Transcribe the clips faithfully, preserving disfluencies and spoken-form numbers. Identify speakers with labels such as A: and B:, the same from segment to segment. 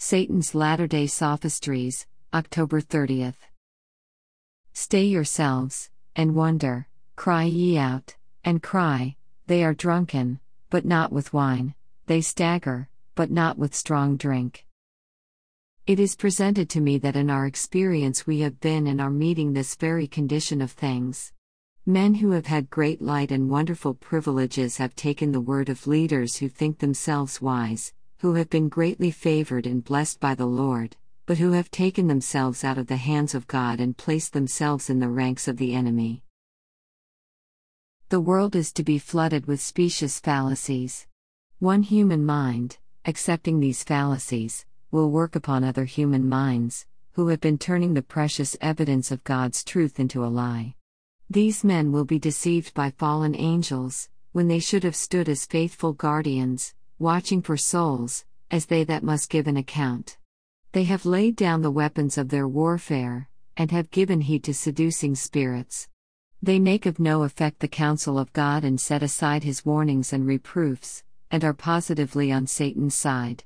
A: Satan's Latter-day Sophistries, October thirtieth. Stay yourselves, and wonder, cry ye out, and cry, they are drunken, but not with wine, they stagger, but not with strong drink. It is presented to me that in our experience we have been and are meeting this very condition of things. Men who have had great light and wonderful privileges have taken the word of leaders who think themselves wise, who have been greatly favored and blessed by the Lord, but who have taken themselves out of the hands of God and placed themselves in the ranks of the enemy. The world is to be flooded with specious fallacies. One human mind, accepting these fallacies, will work upon other human minds, who have been turning the precious evidence of God's truth into a lie. These men will be deceived by fallen angels, when they should have stood as faithful guardians, watching for souls, as they that must give an account. They have laid down the weapons of their warfare, and have given heed to seducing spirits. They make of no effect the counsel of God and set aside his warnings and reproofs, and are positively on Satan's side.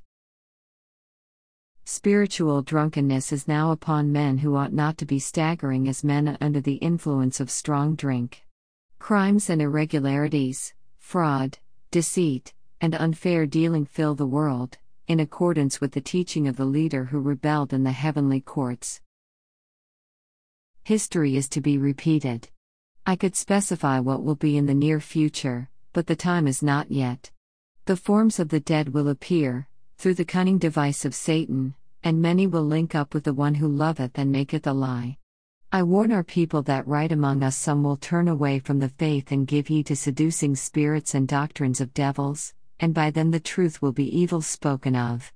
A: Spiritual drunkenness is now upon men who ought not to be staggering as men under the influence of strong drink. Crimes and irregularities, fraud, deceit, and unfair dealing fill the world, in accordance with the teaching of the leader who rebelled in the heavenly courts. History is to be repeated. I could specify what will be in the near future, but the time is not yet. The forms of the dead will appear, through the cunning device of Satan, and many will link up with the one who loveth and maketh a lie. I warn our people that right among us some will turn away from the faith and give heed to seducing spirits and doctrines of devils, and by them the truth will be evil spoken of.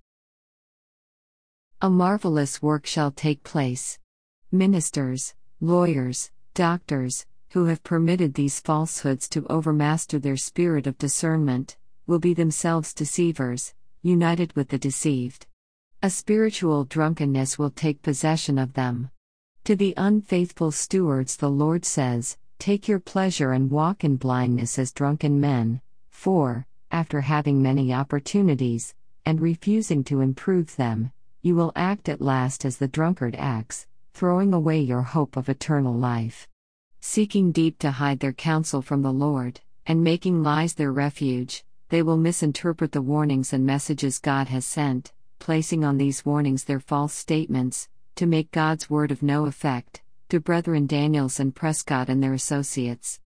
A: A marvelous work shall take place. Ministers, lawyers, doctors, who have permitted these falsehoods to overmaster their spirit of discernment, will be themselves deceivers, united with the deceived. A spiritual drunkenness will take possession of them. To the unfaithful stewards the Lord says, "Take your pleasure and walk in blindness as drunken men, for, after having many opportunities, and refusing to improve them, you will act at last as the drunkard acts, throwing away your hope of eternal life. Seeking deep to hide their counsel from the Lord, and making lies their refuge, they will misinterpret the warnings and messages God has sent, placing on these warnings their false statements, to make God's word of no effect, to Brethren Daniels and Prescott and their associates.